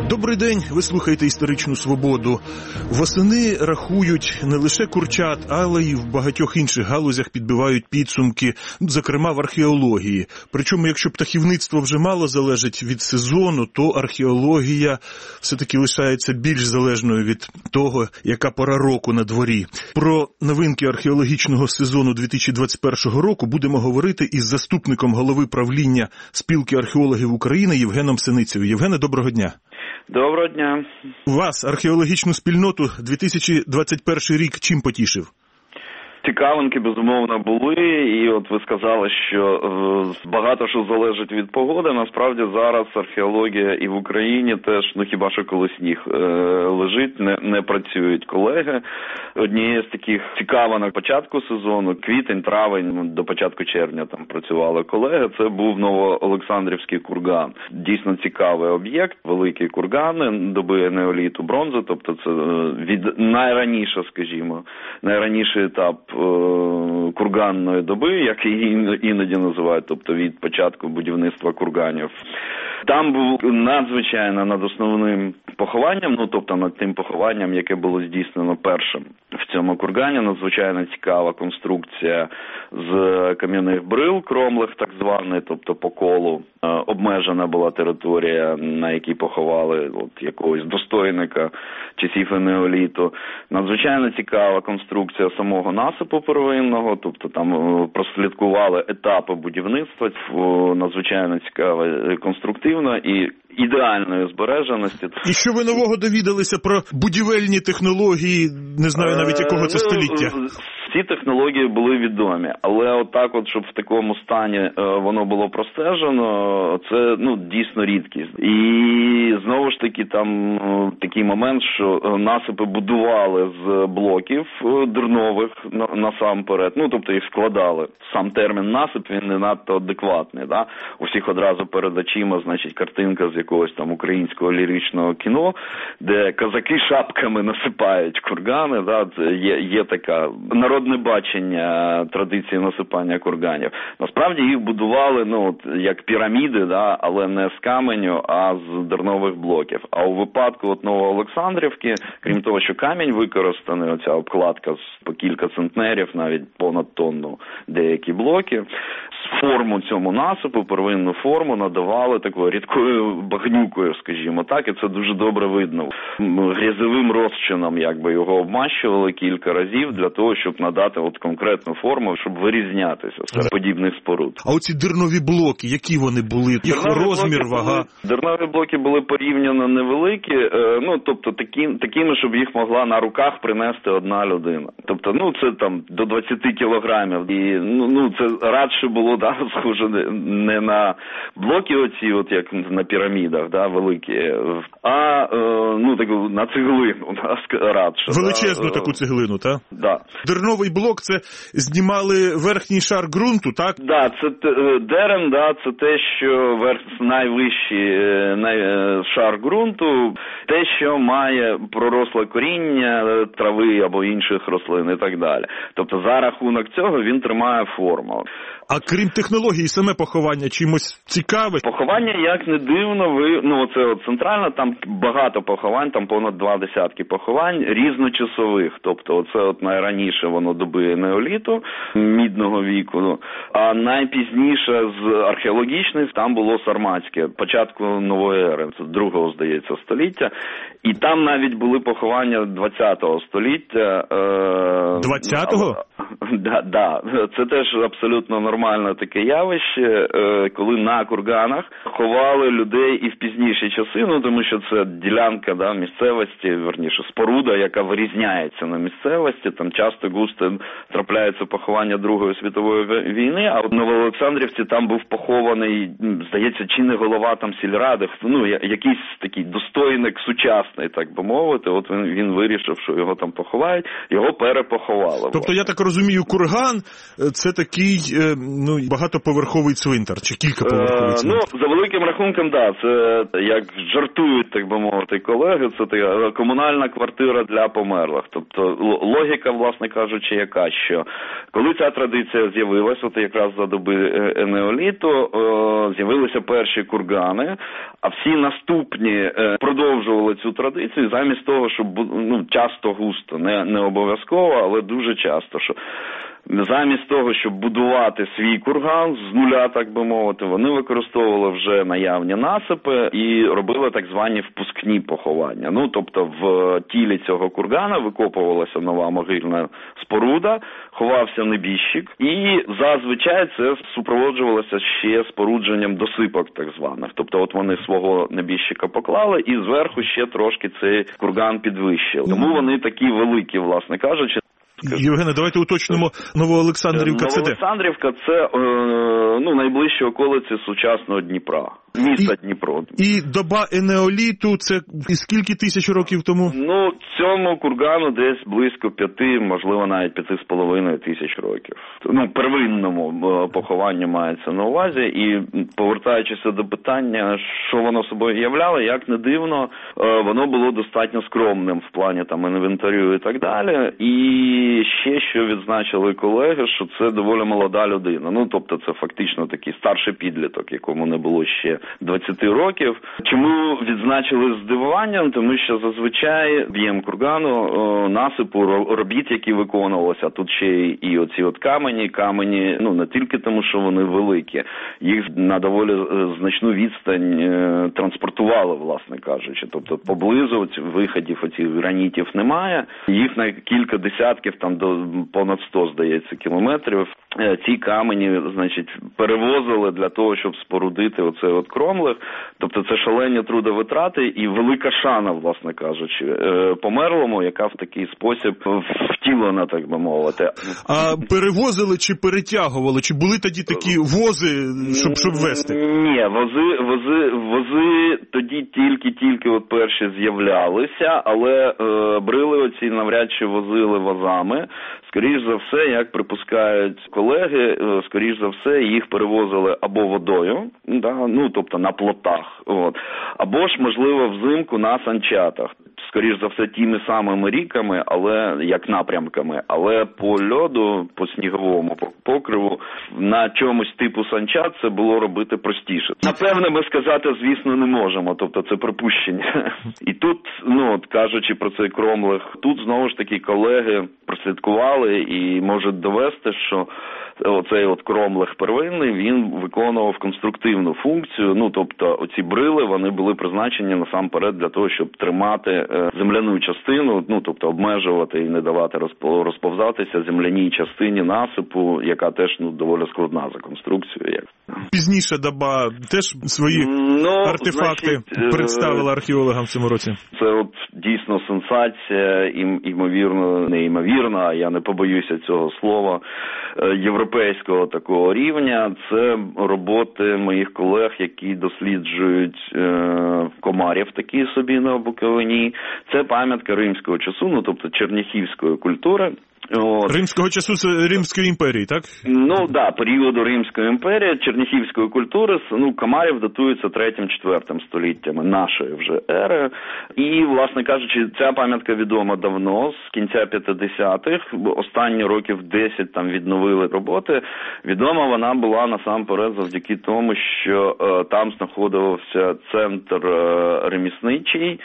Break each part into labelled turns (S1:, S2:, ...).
S1: Добрий день, ви слухаєте «Історичну свободу». Восени рахують не лише курчат, але й в багатьох інших галузях підбивають підсумки, зокрема в археології. Причому, якщо птахівництво вже мало залежить від сезону, то археологія все-таки лишається більш залежною від того, яка пора року на дворі. Про новинки археологічного сезону 2021 року будемо говорити із заступником голови правління Спілки археологів України Євгеном Синицею. Євгене, доброго дня.
S2: Доброго дня.
S1: Вас, археологічну спільноту, 2021 рік чим потішив?
S2: Цікавинки, безумовно, були, і от ви сказали, що багато що залежить від погоди. Насправді зараз археологія і в Україні теж, хіба що коли сніг лежить, не працюють колеги. Однією з таких цікавинок початку сезону, квітень, травень, до початку червня там працювали колеги, це був Новоолександрівський курган. Дійсно цікавий об'єкт, великі кургани, доби неоліту, бронзи, тобто це від найранніший етап курганної доби, як її іноді називають, тобто від початку будівництва курганів. Там був надзвичайно над основним похованням, тобто над тим похованням, яке було здійснено першим в цьому кургані, надзвичайно цікава конструкція з кам'яних брил, кромлих так званий, тобто по колу. Обмежена була територія, на якій поховали якогось достойника часів неоліту. Надзвичайно цікава конструкція самого насипу первинного, тобто там прослідкували етапи будівництва, надзвичайно цікава, конструктивна і ідеальної збереженості.
S1: І що ви нового довідалися про будівельні технології, не знаю навіть якого це століття?
S2: Ці технології були відомі, але щоб в такому стані воно було простежено, це дійсно рідкість. І знову ж таки там такий момент, що насипи будували з блоків дернових насамперед, тобто їх складали. Сам термін насип, він не надто адекватний, да? У всіх одразу перед очима, картинка з якогось там українського ліричного кіно, де козаки шапками насипають кургани, да? Є така народне бачення традиції насипання курганів. Насправді їх будували, як піраміди, да? Але не з каменю, а з дернових блоків. А у випадку Новоолександрівки, крім того, що камінь використаний, оця обкладка по кілька центнерів, навіть понад тонну, деякі блоки, форму цьому насипу, первинну форму надавали такою рідкою багнюкою, скажімо так, і це дуже добре видно. Грязовим розчином його обмащували кілька разів для того, щоб надати конкретну форму, щоб вирізнятися серед подібних споруд.
S1: А оці дернові блоки, які вони були? Їх розмір, вага?
S2: Дернові блоки були порівняно невеликі, тобто такими, щоб їх могла на руках принести одна людина. Тобто, це там до 20 кілограмів. І, це радше було, схоже не на блоки оці, як на пірамідах, великі, а, таку, на цеглину, радше.
S1: Величезну таку цеглину, так?
S2: Да.
S1: Дерновий блок, це знімали верхній шар ґрунту, так?
S2: Да, це дерен, це те, що найвищий шар ґрунту, те, що має проросле коріння трави або інших рослин і так далі. Тобто за рахунок цього він тримає форму.
S1: А крім технології, саме поховання чимось цікаве?
S2: Поховання, як не дивно, це центрально, там багато поховань, там понад 20 поховань різночасових. Тобто це найраніше воно доби неоліту, мідного віку, а найпізніше з археологічних там було сарматське, початку нової ери, це другого, здається, століття. І там навіть були поховання 20-го століття.
S1: 20-го?
S2: Да. Це теж абсолютно нормальне таке явище, коли на курганах ховали людей і в пізніші часи, тому що це ділянка місцевості, верніше, споруда, яка вирізняється на місцевості, там часто густо трапляються поховання Другої світової війни, а в Новоолександрівці там був похований, здається, чи не голова там сільради, якийсь такий достойник сучасний, так би мовити, він вирішив, що його там поховають, його перепоховали.
S1: Тобто, я так розумію, розумію, курган – це такий багатоповерховий цвинтар, чи кількаповерховий цвинтар?
S2: За великим рахунком, да, це, як жартують, так би мовити, колеги, це така комунальна квартира для померлих. Тобто логіка, власне кажучи, яка, що коли ця традиція з'явилася, от якраз за доби неоліту, з'явилися перші кургани, а всі наступні продовжували цю традицію замість того, щоб, часто густо, не обов'язково, але дуже часто, що замість того, щоб будувати свій курган з нуля, так би мовити, вони використовували вже наявні насипи і робили так звані впускні поховання. Тобто в тілі цього кургана викопувалася нова могильна споруда, ховався небіжчик, і зазвичай це супроводжувалося ще спорудженням досипок так званих. Тобто от вони свого небіжчика поклали і зверху ще трошки цей курган підвищили. Тому вони такі великі, власне кажучи.
S1: Євгене, давайте уточнимо, Новоолександрівка це де?
S2: Новоолександрівка – це найближчі околиці сучасного Дніпра. Міста Дніпро.
S1: І доба енеоліту – це скільки тисяч років тому?
S2: Цьому кургану десь близько 5, можливо, навіть 5,5 тисяч років. Первинному похованню мається на увазі. І повертаючись до питання, що воно собою являло, як не дивно, воно було достатньо скромним в плані інвентарю і так далі. І ще, що відзначили колеги, що це доволі молода людина. Тобто це фактично такий старший підліток, якому не було ще 20 років. Чому відзначили здивуванням? Тому що зазвичай об'єм кургану, насипу, робіт, які виконувалися, тут ще і оці от камені, не тільки тому, що вони великі, їх на доволі значну відстань транспортували, власне кажучи. Тобто поблизу виходів оцих гранітів немає, їх на кілька десятків, до понад 100, здається, кілометрів. Ці камені, перевозили для того, щоб спорудити оцей от кромлих. Тобто це шалені трудовитрати і велика шана, власне кажучи, померлому, яка в такий спосіб втілена, так би мовити.
S1: А перевозили чи перетягували? Чи були тоді такі вози, щоб везти?
S2: Ні, вози тоді тільки от перші з'являлися, але брили оці навряд чи возили возами. Скоріш за все, як припускають колеги, скоріш за все, їх перевозили або водою, тобто на плотах, або ж, можливо, взимку на санчатах. Скоріш за все, тими самими ріками, але як напрямками, але по льоду, по сніговому покриву, на чомусь типу санчат це було робити простіше. Напевне, ми сказати, звісно, не можемо, тобто це припущення. І тут, кажучи про цей кромлих, тут знову ж таки колеги прослідкували і можуть довести, що оцей от кромлих первинний, він виконував конструктивну функцію, тобто оці брили, вони були призначені насамперед для того, щоб тримати земляну частину, тобто обмежувати і не давати розповзатися земляній частині насипу, яка теж доволі складна за конструкцією.
S1: Пізніша доба теж свої артефакти представила археологам в цьому році?
S2: Це от дійсно сенсація, імовірно, неймовірна, а я не побоюся цього слова, європейського такого рівня. Це роботи моїх колег, які досліджують комарів такі собі на Буковині. Це пам'ятка римського часу, тобто черняхівської культури.
S1: Римського часу це Римської імперії, так?
S2: Періоду Римської імперії, черняхівської культури, комарів датуються 3-4 століттями нашої вже ери. І, власне кажучи, ця пам'ятка відома давно, з кінця 50-х, останні років 10 там відновили роботи. Відома вона була насамперед завдяки тому, що там знаходився центр ремісничий,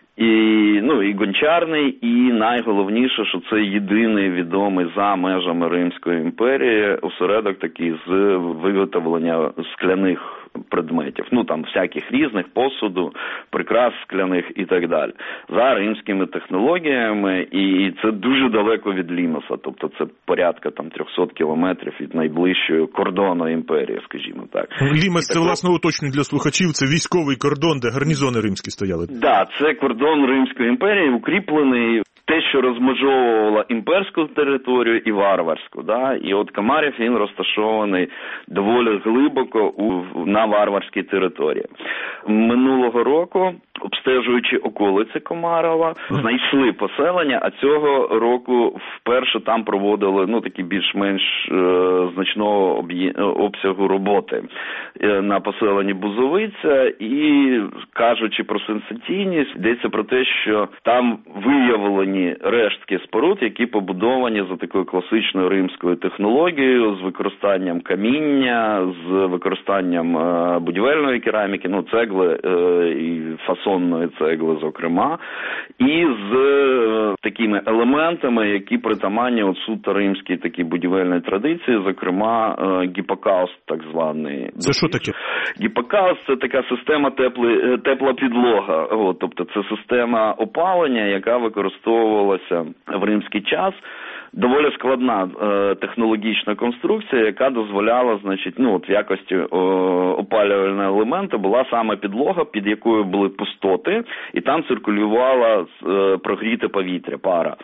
S2: і гончарний, і найголовніше, що це єдиний відомий за межами Римської імперії осередок такий з виготовлення скляних предметів, всяких різних, посуду, прикрас скляних і так далі. За римськими технологіями, і це дуже далеко від Лімоса, тобто це порядка 300 кілометрів від найближчої кордону імперії, скажімо так.
S1: Лімос, це, власне, уточнюю для слухачів, це військовий кордон, де гарнізони римські стояли.
S2: Так, це кордон Римської імперії, укріплений, те, що розмежовувало імперську територію і варварську. І от Камарів, він розташований доволі глибоко на варварській території. Минулого року обстежуючи околиці Комарова, знайшли поселення, а цього року вперше там проводили такі більш-менш значного обсягу роботи на поселенні Бузовиця, і кажучи про сенсаційність, йдеться про те, що там виявлені рештки споруд, які побудовані за такою класичною римською технологією, з використанням каміння, з використанням будівельної кераміки, цегли і фасонної цегли, зокрема, і з такими елементами, які притаманні суто римській такій будівельній традиції, зокрема гіпокауст так званий.
S1: Це що таке?
S2: Гіпокауст – це така система тепла підлога, тобто це система опалення, яка використовувалася в римський час. Доволі складна технологічна конструкція, яка дозволяла, в якості опалювального елемента була саме підлога, під якою були пустоти, і там циркулювала прогріте повітря, пара.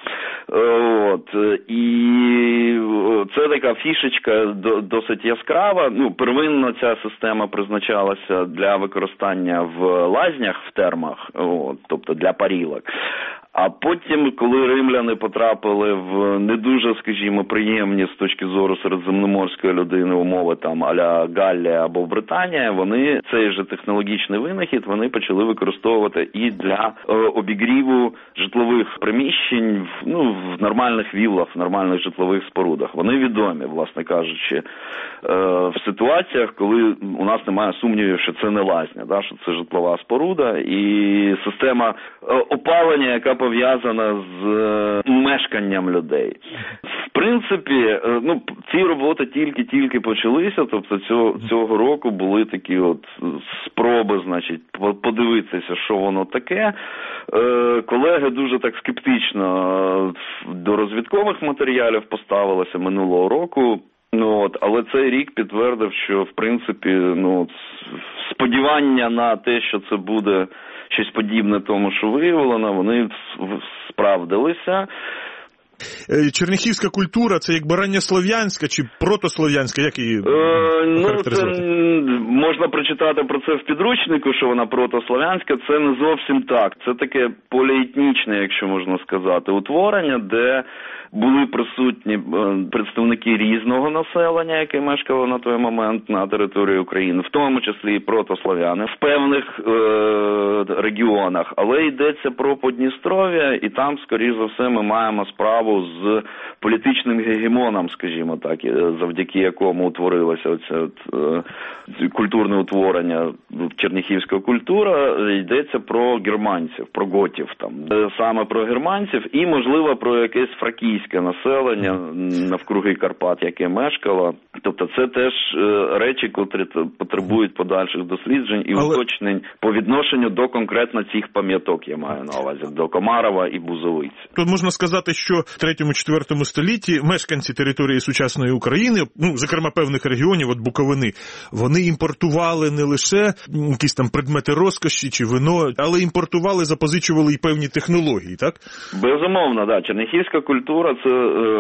S2: І це така фішечка досить яскрава. Первинно ця система призначалася для використання в лазнях, в термах, тобто для парілок. А потім, коли римляни потрапили в не дуже, скажімо, приємні з точки зору середземноморської людини умови а-ля Галлія або Британія, вони цей же технологічний винахід вони використовувати і для обігріву житлових приміщень в нормальних віллах, в нормальних житлових спорудах. Вони відомі, власне кажучи, в ситуаціях, коли у нас немає сумнівів, що це не лазня, що це житлова споруда і система опалення, яка пов'язана з мешканням людей. В принципі, ці роботи тільки почалися, тобто цього року були такі спроби, подивитися, що воно таке. Колеги дуже так скептично до розвідкових матеріалів поставилися минулого року. Але цей рік підтвердив, що, в принципі, сподівання на те, що це буде щось подібне тому, що виявлено, вони справдилися.
S1: Черняхівська культура – це як рання слов'янська чи протослов'янська? Як її характеризувати?
S2: Це можна прочитати про це в підручнику, що вона протослов'янська. Це не зовсім так. Це таке поліетнічне, якщо можна сказати, утворення, де були присутні представники різного населення, яке мешкало на той момент на території України, в тому числі і протослов'яни, в певних регіонах. Але йдеться про Подністров'я, і там, скоріш за все, ми маємо справу з політичним гегемоном, скажімо так, завдяки якому утворилося оце культурне утворення, черняхівська культура. Йдеться про германців, про готів, саме про германців і, можливо, про якесь фракійське населення навкруги Карпат, яке мешкало. Тобто це теж речі, котрі потребують подальших досліджень і уточнень по відношенню до конкретно цих пам'яток, я маю на увазі, до Комарова і Бузовиці.
S1: Тут можна сказати, що в 3-4 столітті мешканці території сучасної України, зокрема певних регіонів, Буковини, вони імпортували не лише якісь там предмети розкоші чи вино, але імпортували, запозичували і певні технології, так?
S2: Безумовно, да. Черняхівська культура – це,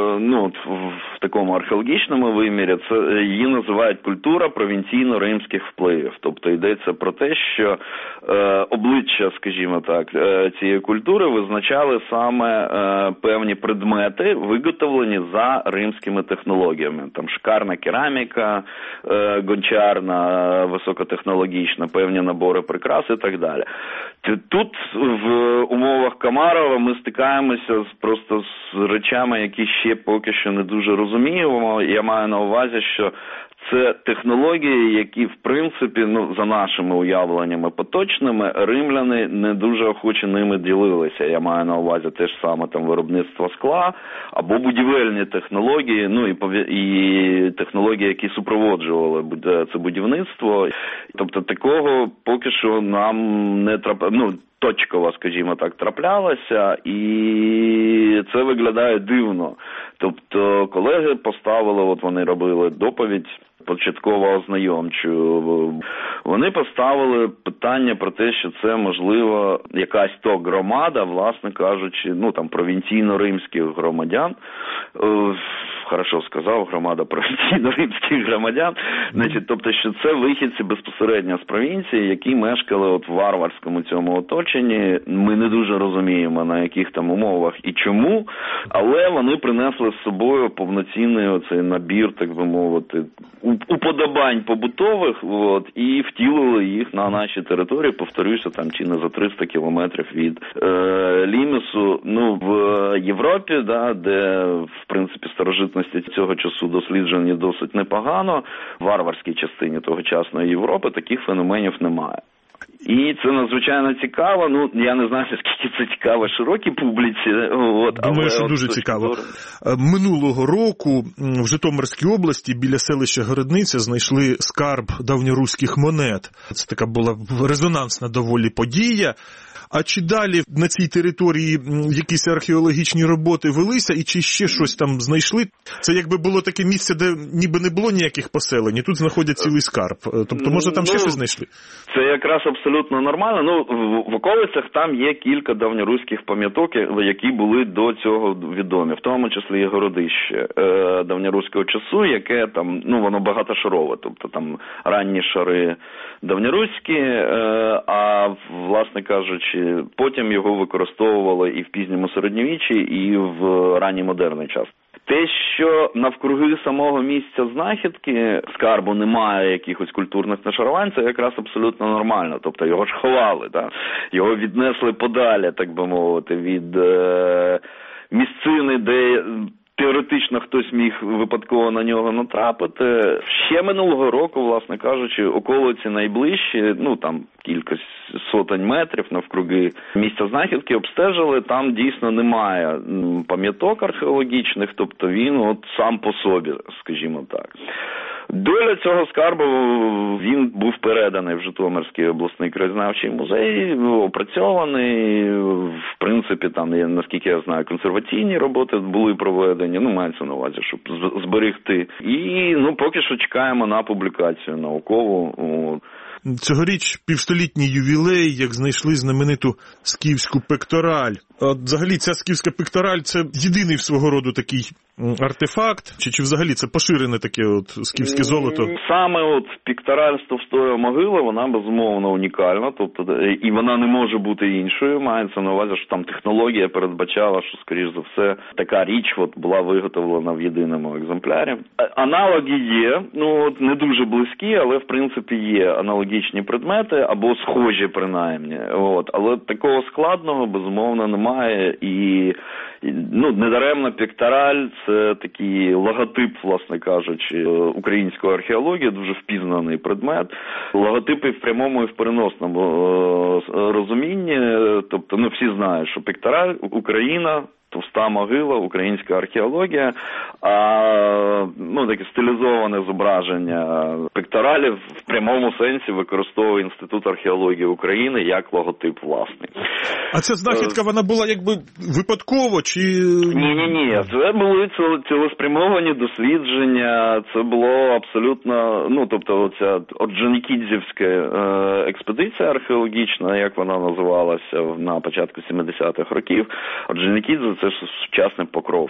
S2: в такому археологічному вимірі, це її називають культура провінційно-римських впливів. Тобто йдеться про те, що обличчя, скажімо так, цієї культури визначали саме певні предмети, виготовлені за римськими технологіями. Там шикарна кераміка, гончарна, високотехнологічна, певні набори прикрас і так далі. Тут в умовах Комарова ми стикаємося просто з речами, які ще поки що не дуже розуміємо. Я маю на увазі, що це технології, які, в принципі, за нашими уявленнями поточними, римляни не дуже охоче ними ділилися. Я маю на увазі те ж саме виробництво скла, або будівельні технології, і технології, які супроводжували це будівництво. Тобто такого поки що нам не точково, скажімо так, траплялося, і це виглядає дивно. Тобто колеги поставили, вони робили доповідь початково ознайомчу. Вони поставили питання про те, що це, можливо, якась то громада, власне кажучи, провінційно-римських громадян. Хорошо сказав, громада провінційно-римських громадян. Тобто, що це вихідці безпосередньо з провінції, які мешкали в варварському цьому оточенні. Ми не дуже розуміємо, на яких там умовах і чому, але вони принесли з собою повноцінний оцей набір, так би мовити, уподобань побутових, і втілили їх на нашій території, повторюся, там чи не за 300 кілометрів від Лімесу. В Європі, де, в принципі, старожитності цього часу досліджені досить непогано, в варварській частині тогочасної Європи таких феноменів немає. І це надзвичайно цікаво. Я не знаю, скільки це цікаво широкій публіці.
S1: Думаю, що дуже цікаво. Минулого року в Житомирській області біля селища Городниця знайшли скарб давньоруських монет. Це така була резонансна доволі подія. А чи далі на цій території якісь археологічні роботи велися, і чи ще щось там знайшли? Це якби було таке місце, де ніби не було ніяких поселень, і тут знаходять цілий скарб. Тобто, може, там ще щось знайшли?
S2: Це якраз абсолютно нормально. В околицях там є кілька давньоруських пам'яток, які були до цього відомі, в тому числі і городище давньоруського часу, яке там, воно багатошарове, тобто там ранні шари давньоруські, а, власне кажучи, потім його використовували і в пізньому середньовіччі, і в ранній модерний час. Те, що навкруги самого місця знахідки скарбу немає якихось культурних нашарувань, це якраз абсолютно нормально. Тобто його ж ховали, його віднесли подалі, так би мовити, від місцини, де теоретично хтось міг випадково на нього натрапити. Ще минулого року, власне кажучи, околиці найближчі, там кілька сотень метрів навкруги місця знахідки обстежили, там дійсно немає пам'яток археологічних, тобто він сам по собі, скажімо так. Доля цього скарбу, він був переданий в Житомирський обласний краєзнавчий музей, опрацьований, в принципі, там, наскільки я знаю, консерваційні роботи були проведені, мається на увазі, щоб зберегти. І, поки що чекаємо на публікацію наукову.
S1: Цьогоріч півстолітній ювілей, як знайшли знамениту скіфську пектораль. Взагалі ця скіфська пектораль – це єдиний в свого роду такий артефакт? Чи взагалі це поширене таке скіфське золото?
S2: Саме пектораль з Товстої могили, вона безумовно унікальна, тобто, і вона не може бути іншою. Мається на увазі, що там технологія передбачала, що, скоріш за все, така річ була виготовлена в єдиному екземплярі. Аналоги є, не дуже близькі, але, в принципі, є аналогічні предмети, або схожі, принаймні. Але такого складного, безумовно, немає. І недаремно пектораль – це такий логотип, власне кажучи, української археології, дуже впізнаний предмет. Логотипи в прямому і в переносному розумінні, тобто, всі знають, що пектораль – Україна, Товста могила, українська археологія, а таке стилізоване зображення пекторалів в прямому сенсі використовує Інститут археології України як логотип власний.
S1: А ця знахідка, вона була якби випадково, чи...
S2: Ні. Це були цілеспрямовані дослідження, це було абсолютно, тобто оця Орджонікідзевська експедиція археологічна, як вона називалася на початку 70-х років. Орджонікідзе – це сучасний Покров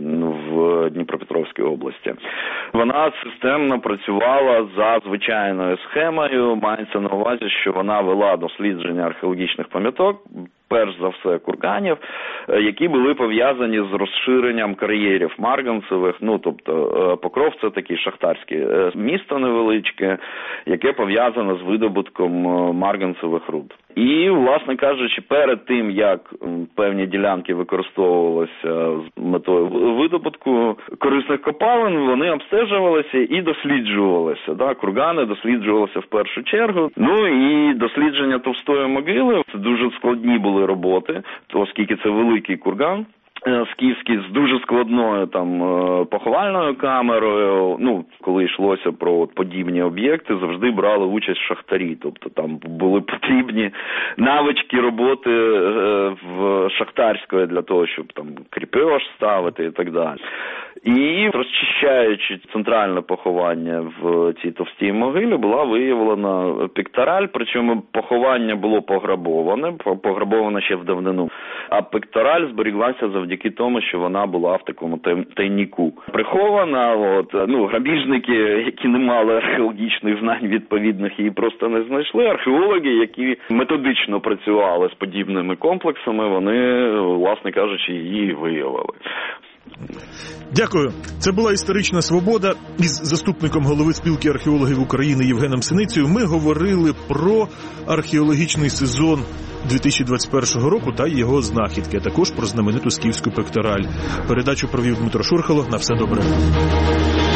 S2: в Дніпропетровській області. Вона системно працювала за звичайною схемою, мається на увазі, що вона вела дослідження археологічних пам'яток, перш за все курганів, які були пов'язані з розширенням кар'єрів марганцевих, тобто Покров – це таке шахтарське місто невеличке, яке пов'язане з видобутком марганцевих руд. І, власне кажучи, перед тим, як певні ділянки використовувалися з метою видобутку корисних копалин, вони обстежувалися і досліджувалися. Кургани досліджувалися в першу чергу. І дослідження Товстої могили – це дуже складні були роботи, оскільки це великий курган скіфський з дуже складною поховальною камерою. Коли йшлося про подібні об'єкти, завжди брали участь шахтарі. Тобто там були потрібні навички роботи в шахтарської для того, щоб кріпеж ставити і так далі. І розчищаючи центральне поховання в цій товстій могилі, була виявлена пектораль, причому поховання було пограбоване ще в давнину, а пектораль зберіглася завдяки тому, що вона була в такому тайнику. Прихована, грабіжники, які не мали археологічних знань відповідних, її просто не знайшли. Археологи, які методично працювали з подібними комплексами, вони, власне кажучи, її виявили.
S1: Дякую. Це була «Історична свобода». Із заступником голови спілки археологів України Євгеном Синицею ми говорили про археологічний сезон 2021 року та його знахідки, а також про знамениту скіфську пектораль. Передачу провів Дмитро Шурхало. На все добре.